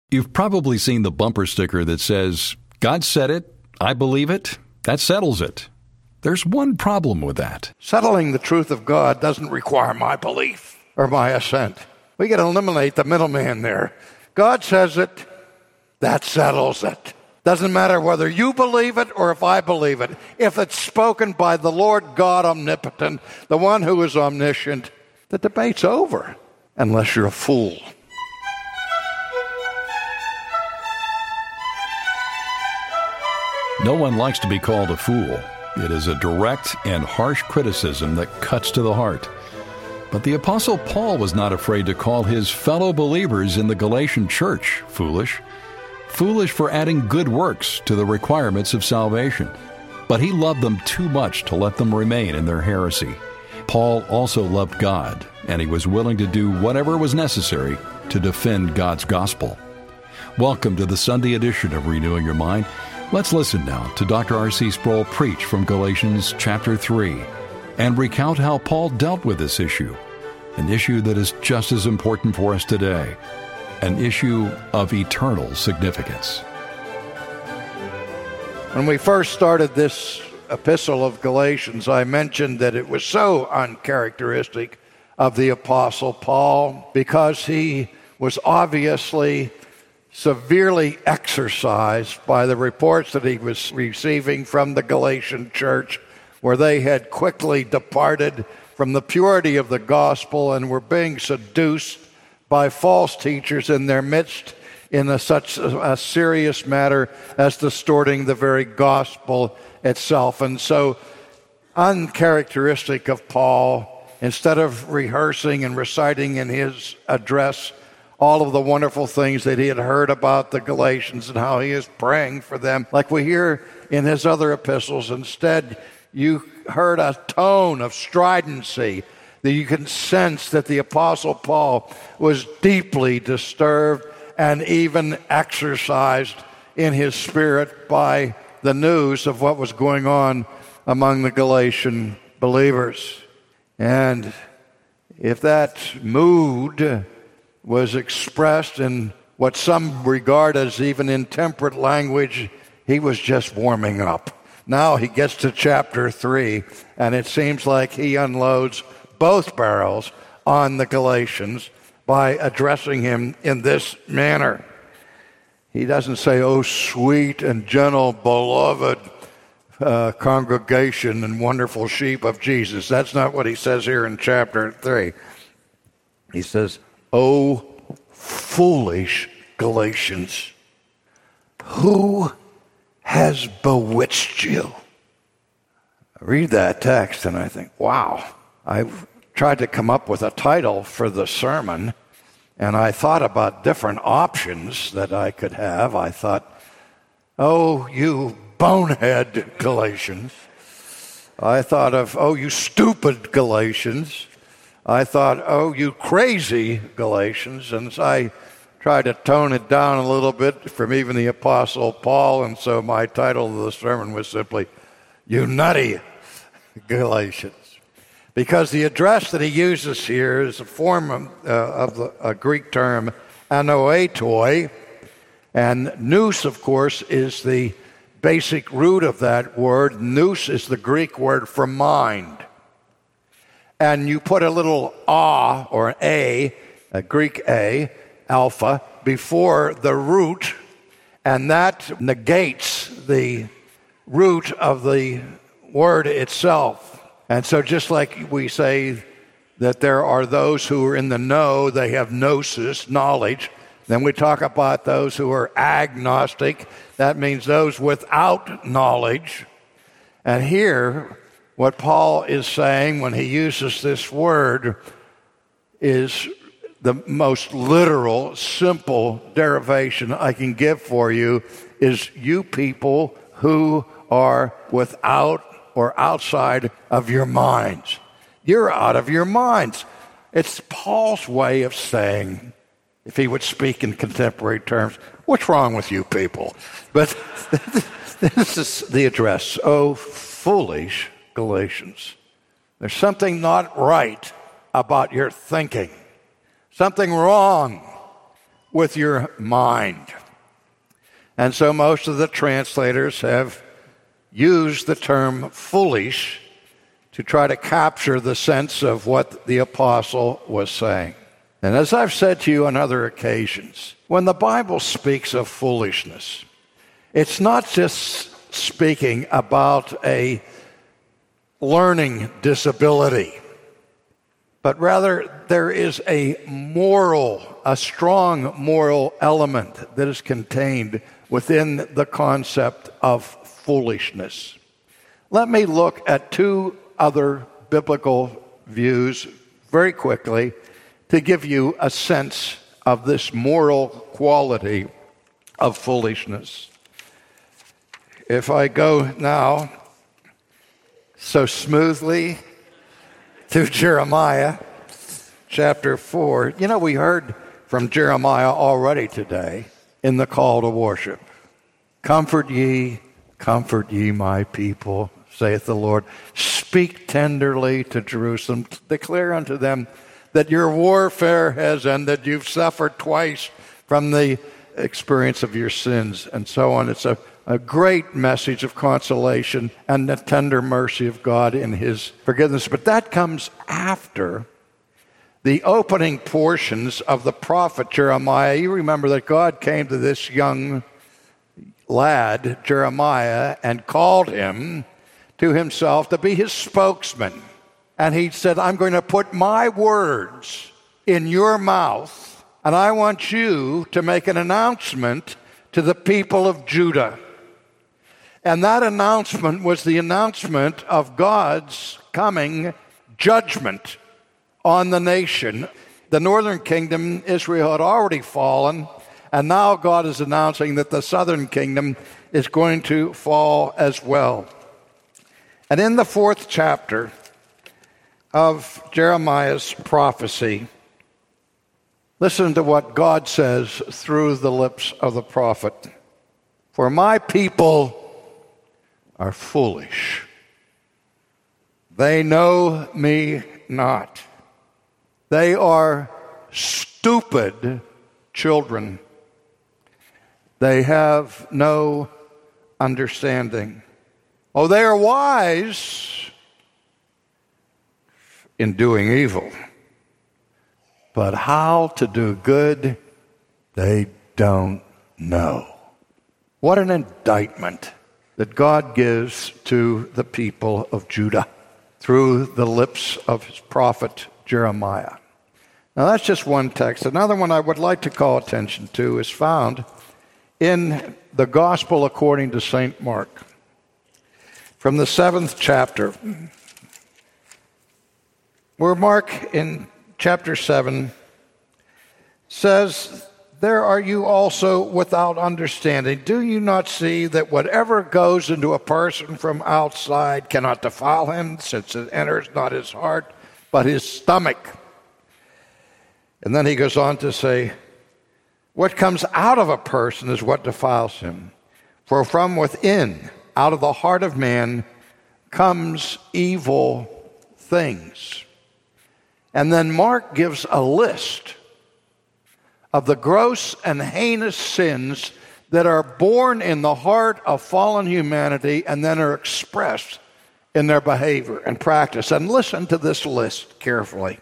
You've probably seen the bumper sticker that says, "God said it, I believe it, that settles it." There's one problem with that. Settling the truth of God doesn't require my belief or my assent. We got to eliminate the middleman there. God says it, that settles it. Doesn't matter whether you believe it or if I believe it. If it's spoken by the Lord God omnipotent, the one who is omniscient, the debate's over, unless you're a fool. No one likes to be called a fool. It is a direct and harsh criticism that cuts to the heart. But the Apostle Paul was not afraid to call his fellow believers in the Galatian church foolish. Foolish for adding good works to the requirements of salvation. But he loved them too much to let them remain in their heresy. Paul also loved God, and he was willing to do whatever was necessary to defend God's gospel. Welcome to the Sunday edition of Renewing Your Mind. Let's listen now to Dr. R.C. Sproul preach from Galatians chapter 3 and recount how Paul dealt with this issue, an issue that is just as important for us today, an issue of eternal significance. When we first started this epistle of Galatians, I mentioned that it was so uncharacteristic of the Apostle Paul because he was obviously severely exercised by the reports that he was receiving from the Galatian church, where they had quickly departed from the purity of the gospel and were being seduced by false teachers in their midst in such a serious matter as distorting the very gospel itself. And so, uncharacteristic of Paul, instead of rehearsing and reciting in his address all of the wonderful things that he had heard about the Galatians and how he is praying for them, like we hear in his other epistles. Instead, you heard a tone of stridency that you can sense that the Apostle Paul was deeply disturbed and even exercised in his spirit by the news of what was going on among the Galatian believers. And if that mood was expressed in what some regard as even intemperate language, he was just warming up. Now he gets to chapter 3, and it seems like he unloads both barrels on the Galatians by addressing him in this manner. He doesn't say, "Oh, sweet and gentle, beloved congregation and wonderful sheep of Jesus." That's not what he says here in chapter 3. He says, "Oh, foolish Galatians, who has bewitched you?" I read that text and I think, wow. I've tried to come up with a title for the sermon, and I thought about different options that I could have. I thought, "Oh, you bonehead Galatians." I thought of, "Oh, you stupid Galatians." I thought, "Oh, you crazy Galatians." And so I tried to tone it down a little bit from even the Apostle Paul, and so my title of the sermon was simply, "You nutty Galatians." Because the address that he uses here is a form of a Greek term, anoetoi, and nous, of course, is the basic root of that word. Nous is the Greek word for mind. And you put a little a, or an a Greek a, alpha, before the root, and that negates the root of the word itself. And so just like we say that there are those who are in the know, they have gnosis, knowledge. Then we talk about those who are agnostic. That means those without knowledge. And here, what Paul is saying when he uses this word is the most literal, simple derivation I can give for you is you people who are without or outside of your minds. You're out of your minds. It's Paul's way of saying, if he would speak in contemporary terms, what's wrong with you people? But this is the address. Oh, foolish Galatians. There's something not right about your thinking. Something wrong with your mind. And so most of the translators have used the term foolish to try to capture the sense of what the apostle was saying. And as I've said to you on other occasions, when the Bible speaks of foolishness, it's not just speaking about a learning disability, but rather there is a strong moral element that is contained within the concept of foolishness. Let me look at two other biblical views very quickly to give you a sense of this moral quality of foolishness. If I go now so smoothly to Jeremiah chapter 4. You know, we heard from Jeremiah already today in the call to worship. Comfort ye my people, saith the Lord. Speak tenderly to Jerusalem. Declare unto them that your warfare has ended. You've suffered twice from the experience of your sins, and so on. It's a great message of consolation and the tender mercy of God in his forgiveness. But that comes after the opening portions of the prophet Jeremiah. You remember that God came to this young lad, Jeremiah, and called him to himself to be his spokesman. And he said, I'm going to put my words in your mouth, and I want you to make an announcement to the people of Judah. And that announcement was the announcement of God's coming judgment on the nation. The northern kingdom, Israel, had already fallen, and now God is announcing that the southern kingdom is going to fall as well. And in the 4th chapter of Jeremiah's prophecy, listen to what God says through the lips of the prophet. For my people are foolish. They know me not. They are stupid children. They have no understanding. Oh, they are wise in doing evil, but how to do good, they don't know. What an indictment that God gives to the people of Judah through the lips of his prophet Jeremiah. Now that's just one text. Another one I would like to call attention to is found in the Gospel according to St. Mark. From the 7th chapter, where Mark in chapter 7 says, there are you also without understanding. Do you not see that whatever goes into a person from outside cannot defile him, since it enters not his heart, but his stomach? And then he goes on to say, what comes out of a person is what defiles him. For from within, out of the heart of man, comes evil things. And then Mark gives a list of the gross and heinous sins that are born in the heart of fallen humanity and then are expressed in their behavior and practice. And listen to this list carefully.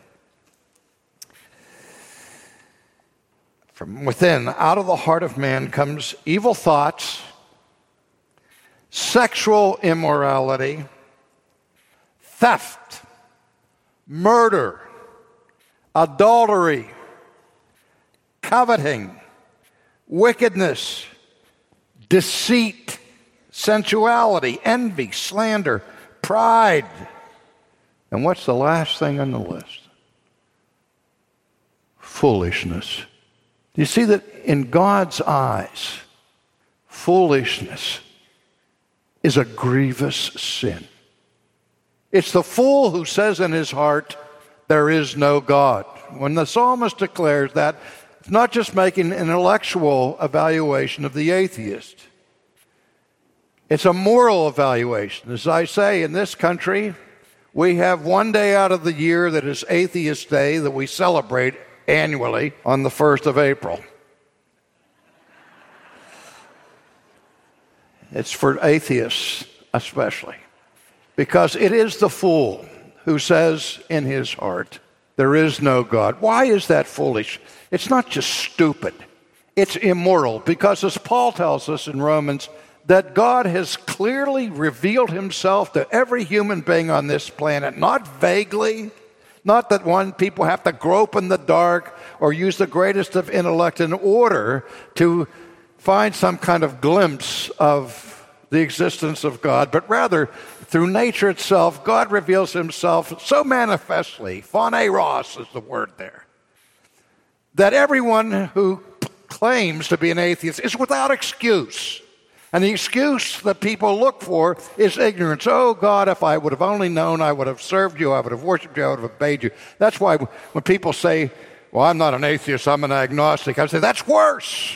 From within, out of the heart of man, comes evil thoughts, sexual immorality, theft, murder, adultery, coveting, wickedness, deceit, sensuality, envy, slander, pride. And what's the last thing on the list? Foolishness. Do you see that in God's eyes, foolishness is a grievous sin? It's the fool who says in his heart, there is no God. When the psalmist declares that, it's not just making an intellectual evaluation of the atheist. It's a moral evaluation. As I say, in this country, we have one day out of the year that is Atheist Day that we celebrate annually on the 1st of April. It's for atheists especially. Because it is the fool who says in his heart, there is no God. Why is that foolish? It's not just stupid. It's immoral. Because as Paul tells us in Romans, that God has clearly revealed himself to every human being on this planet, not vaguely, not that people have to grope in the dark or use the greatest of intellect in order to find some kind of glimpse of the existence of God, but rather through nature itself, God reveals himself so manifestly, phaneros is the word there, that everyone who claims to be an atheist is without excuse. And the excuse that people look for is ignorance. Oh, God, if I would have only known, I would have served you, I would have worshiped you, I would have obeyed you. That's why when people say, well, I'm not an atheist, I'm an agnostic, I say, that's worse.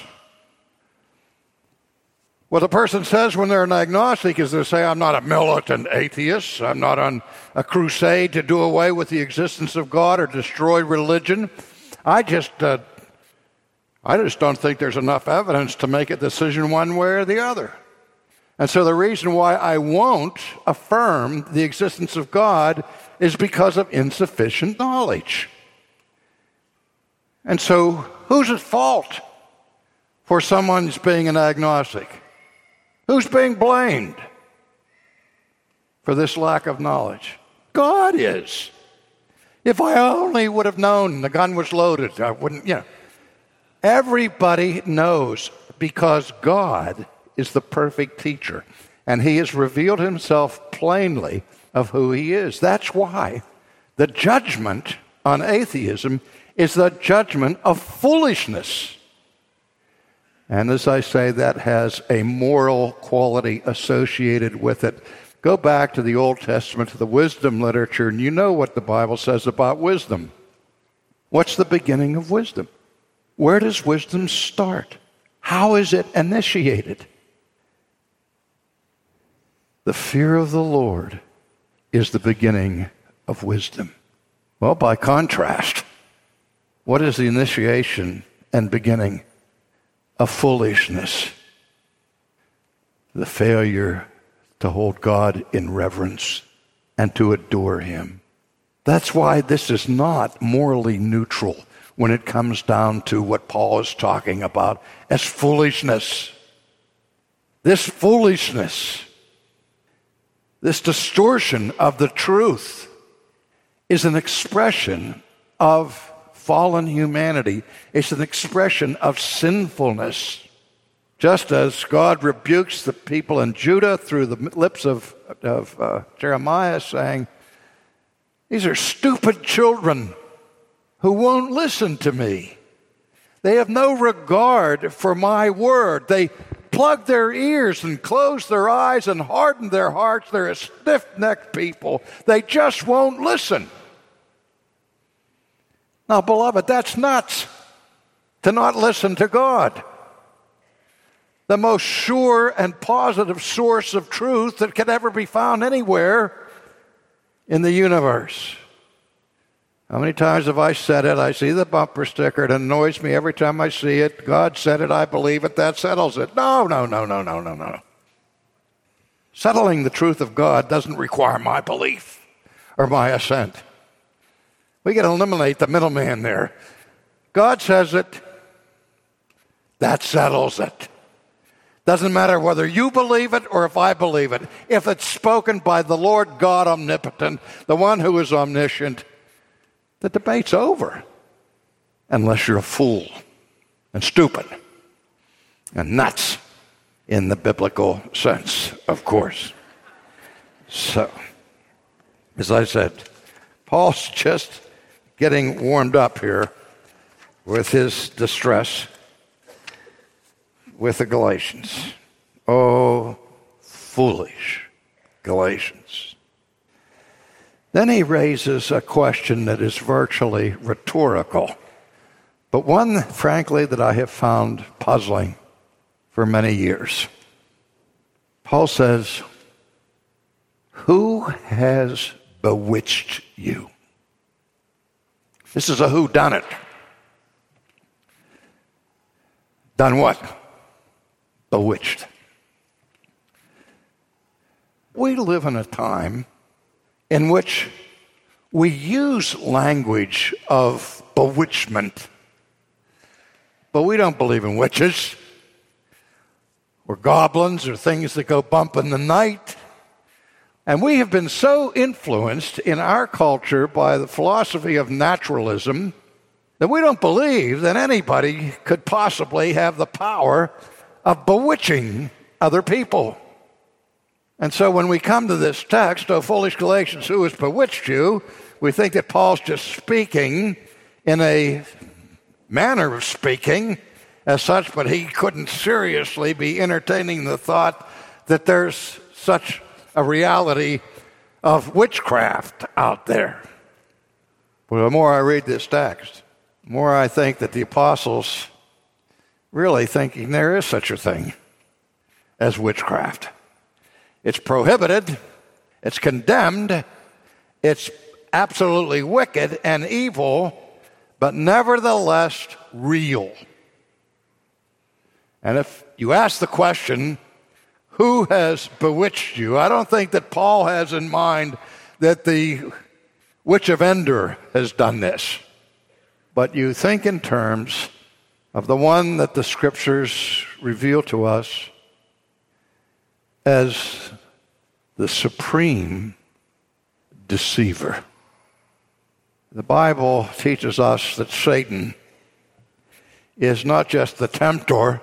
What the person says when they're an agnostic is they say, I'm not a militant atheist, I'm not on a crusade to do away with the existence of God or destroy religion. I just don't think there's enough evidence to make a decision one way or the other. And so the reason why I won't affirm the existence of God is because of insufficient knowledge. And so who's at fault for someone's being an agnostic? Who's being blamed for this lack of knowledge? God is. If I only would have known the gun was loaded, I wouldn't, Everybody knows because God is the perfect teacher, and he has revealed himself plainly of who he is. That's why the judgment on atheism is the judgment of foolishness. And as I say, that has a moral quality associated with it. Go back to the Old Testament, to the wisdom literature, and you know what the Bible says about wisdom. What's the beginning of wisdom? Where does wisdom start? How is it initiated? The fear of the Lord is the beginning of wisdom. Well, by contrast, what is the initiation and beginning of foolishness? The failure to hold God in reverence and to adore him. That's why this is not morally neutral when it comes down to what Paul is talking about as foolishness. This foolishness, this distortion of the truth is an expression of fallen humanity. It's an expression of sinfulness. Just as God rebukes the people in Judah through the lips of Jeremiah, saying, these are stupid children who won't listen to me. They have no regard for my word. They plug their ears and close their eyes and harden their hearts. They're a stiff-necked people. They just won't listen. Now, beloved, that's nuts to not listen to God. The most sure and positive source of truth that could ever be found anywhere in the universe. How many times have I said it? I see the bumper sticker. It annoys me every time I see it. God said it. I believe it. That settles it. No. Settling the truth of God doesn't require my belief or my assent. We can eliminate the middleman there. God says it. That settles it. Doesn't matter whether you believe it or if I believe it. If it's spoken by the Lord God omnipotent, the one who is omniscient, the debate's over. Unless you're a fool and stupid and nuts in the biblical sense, of course. So, as I said, Paul's just getting warmed up here with his distress with the Galatians. Oh, foolish Galatians. Then he raises a question that is virtually rhetorical, but one, frankly, that I have found puzzling for many years. Paul says, who has bewitched you? This is a whodunit. Done what? Bewitched. We live in a time in which we use language of bewitchment, but we don't believe in witches or goblins or things that go bump in the night. And we have been so influenced in our culture by the philosophy of naturalism that we don't believe that anybody could possibly have the power of bewitching other people. And so when we come to this text, O foolish Galatians, who has bewitched you? We think that Paul's just speaking in a manner of speaking as such, but he couldn't seriously be entertaining the thought that there's such a reality of witchcraft out there. But the more I read this text, the more I think that the apostles really thinking there is such a thing as witchcraft. It's prohibited, it's condemned, it's absolutely wicked and evil, but nevertheless real. And if you ask the question, who has bewitched you? I don't think that Paul has in mind that the witch of Endor has done this. But you think in terms of the one that the scriptures reveal to us as the supreme deceiver. The Bible teaches us that Satan is not just the tempter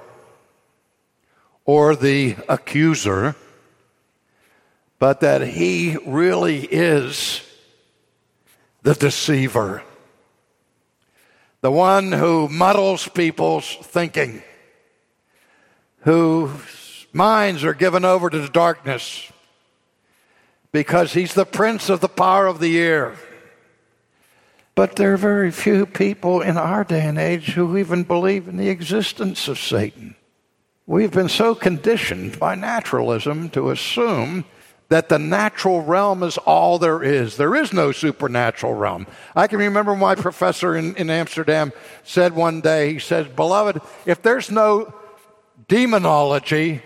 or the accuser, but that he really is the deceiver, the one who muddles people's thinking, whose minds are given over to the darkness, because he's the prince of the power of the air. But there are very few people in our day and age who even believe in the existence of Satan. We've been so conditioned by naturalism to assume that the natural realm is all there is. There is no supernatural realm. I can remember my professor in Amsterdam said one day, he says, "Beloved, if there's no demonology,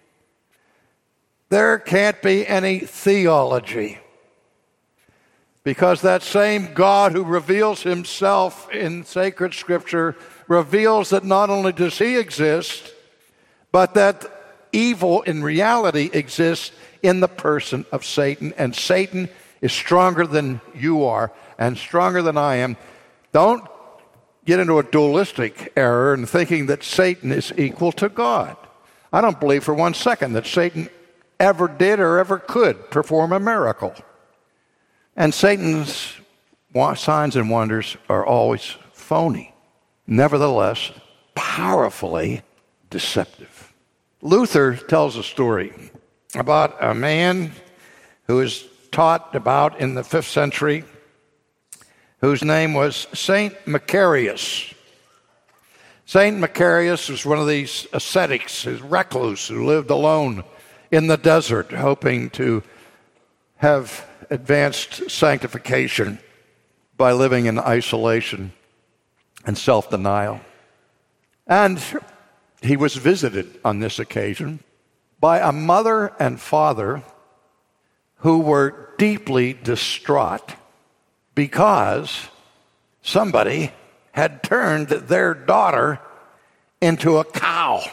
there can't be any theology." Because that same God who reveals himself in sacred scripture reveals that not only does he exist, but that evil in reality exists in the person of Satan. And Satan is stronger than you are and stronger than I am. Don't get into a dualistic error in thinking that Satan is equal to God. I don't believe for 1 second that Satan ever did or ever could perform a miracle. And Satan's signs and wonders are always phony, nevertheless powerfully deceptive. Luther tells a story about a man who is taught about in the 5th century, whose name was Saint Macarius. Saint Macarius was one of these ascetics, a recluse who lived alone in the desert, hoping to have advanced sanctification by living in isolation and self-denial. And he was visited on this occasion by a mother and father who were deeply distraught because somebody had turned their daughter into a cow.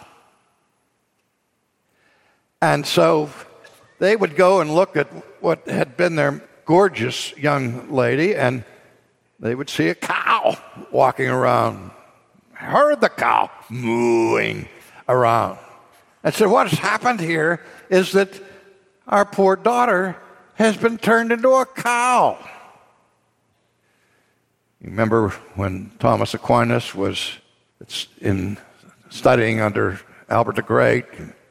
And so they would go and look at what had been their gorgeous young lady, and they would see a cow walking around. I heard the cow mooing around. And so what has happened here is that our poor daughter has been turned into a cow. You remember when Thomas Aquinas was studying under Albert the Great?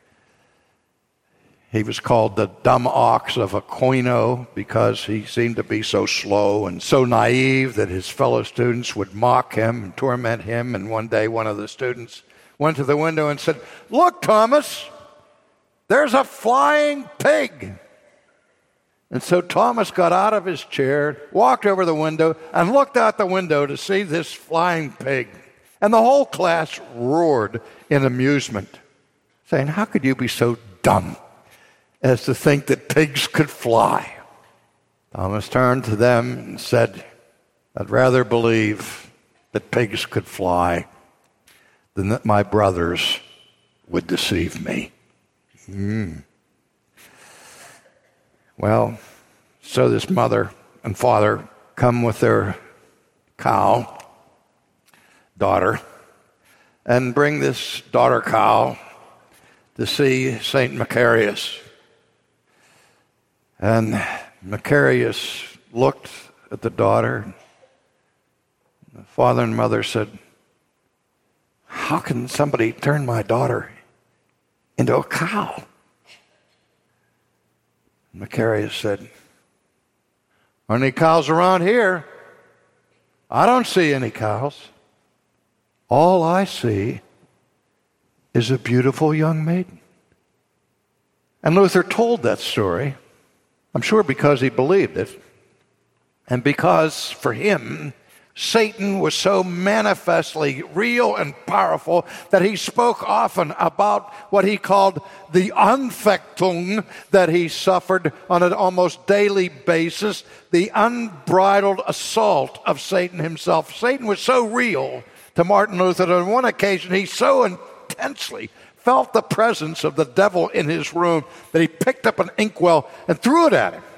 He was called the dumb ox of Aquino because he seemed to be so slow and so naive that his fellow students would mock him and torment him. And one day one of the students went to the window and said, "Look, Thomas, there's a flying pig." And so Thomas got out of his chair, walked over the window, and looked out the window to see this flying pig. And the whole class roared in amusement, saying, "How could you be so dumb as to think that pigs could fly. Thomas turned to them and said, I'd rather believe that pigs could fly than that my brothers would deceive me. Well, so this mother and father come with their cow, daughter, and bring this daughter cow to see St. Macarius. And Macarius looked at the daughter. The father and mother said, how can somebody turn my daughter into a cow? Macarius said, are any cows around here? I don't see any cows. All I see is a beautiful young maiden. And Luther told that story, I'm sure because he believed it, and because for him, Satan was so manifestly real and powerful that he spoke often about what he called the Anfechtung that he suffered on an almost daily basis, the unbridled assault of Satan himself. Satan was so real to Martin Luther that on one occasion he so intensely felt the presence of the devil in his room that he picked up an inkwell and threw it at him.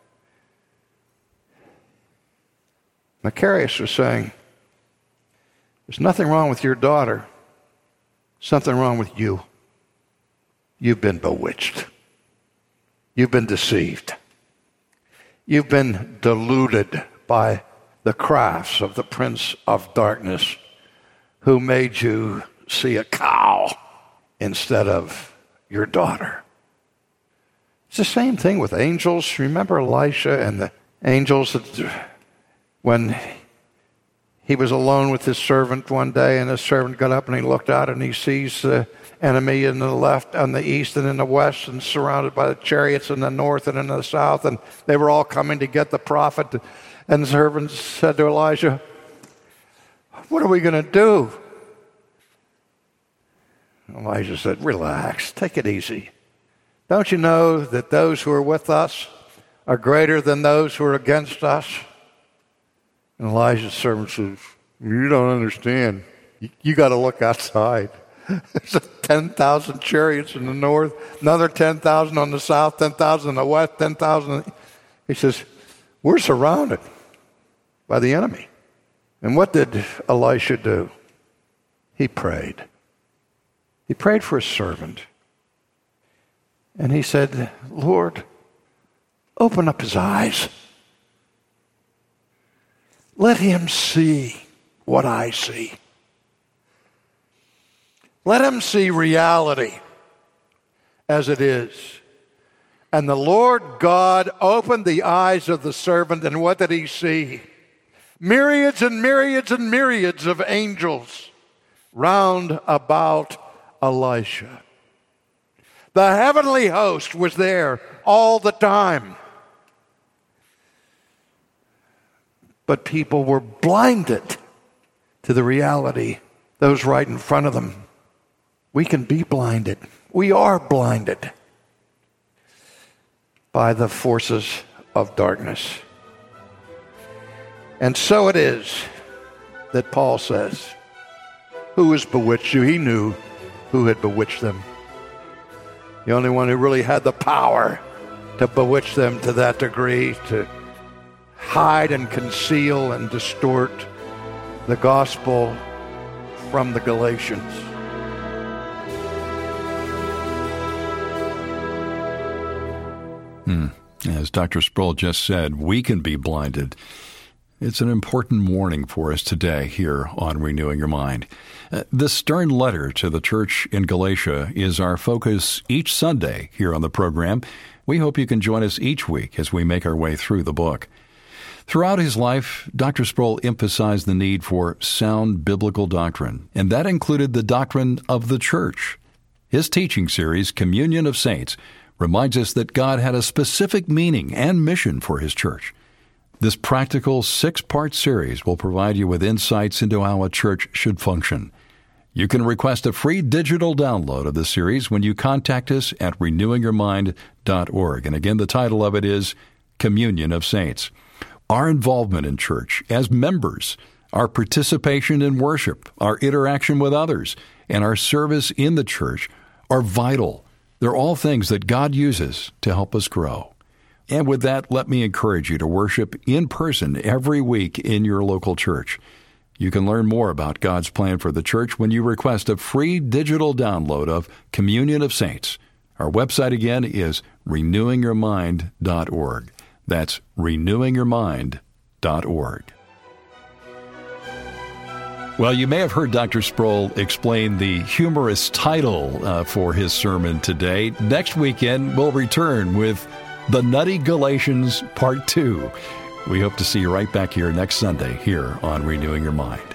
Macarius was saying, there's nothing wrong with your daughter, something wrong with you. You've been bewitched. You've been deceived. You've been deluded by the crafts of the prince of darkness who made you see a cow instead of your daughter. It's the same thing with angels. Remember Elisha and the angels that when he was alone with his servant one day, and his servant got up and he looked out and he sees the enemy in the left, on the east and in the west, and surrounded by the chariots in the north and in the south, and they were all coming to get the prophet. And the servant said to Elijah, what are we going to do? Elijah said, relax, take it easy. Don't you know that those who are with us are greater than those who are against us? And Elijah's servant says, you don't understand. You got to look outside. There's 10,000 chariots in the north, another 10,000 on the south, 10,000 in the west, 10,000. He says, we're surrounded by the enemy. And what did Elisha do? He prayed. He prayed for his servant. And he said, Lord, open up his eyes. Let him see what I see. Let him see reality as it is. And the Lord God opened the eyes of the servant, and what did he see? Myriads and myriads and myriads of angels round about Elisha. The heavenly host was there all the time. But people were blinded to the reality that was right in front of them. We can be blinded. We are blinded by the forces of darkness. And so it is that Paul says, who has bewitched you? He knew who had bewitched them. The only one who really had the power to bewitch them to that degree, to hide and conceal and distort the gospel from the Galatians. As Dr. Sproul just said, we can be blinded. It's an important warning for us today here on Renewing Your Mind. This stern letter to the church in Galatia is our focus each Sunday here on the program. We hope you can join us each week as we make our way through the book. Throughout his life, Dr. Sproul emphasized the need for sound biblical doctrine, and that included the doctrine of the church. His teaching series, Communion of Saints, reminds us that God had a specific meaning and mission for his church. This practical 6-part series will provide you with insights into how a church should function. You can request a free digital download of the series when you contact us at renewingyourmind.org. And again, the title of it is Communion of Saints. Our involvement in church as members, our participation in worship, our interaction with others, and our service in the church are vital. They're all things that God uses to help us grow. And with that, let me encourage you to worship in person every week in your local church. You can learn more about God's plan for the church when you request a free digital download of Communion of Saints. Our website again is renewingyourmind.org. That's renewingyourmind.org. Well, you may have heard Dr. Sproul explain the humorous title for his sermon today. Next weekend, we'll return with The Nutty Galatians Part 2. We hope to see you right back here next Sunday here on Renewing Your Mind.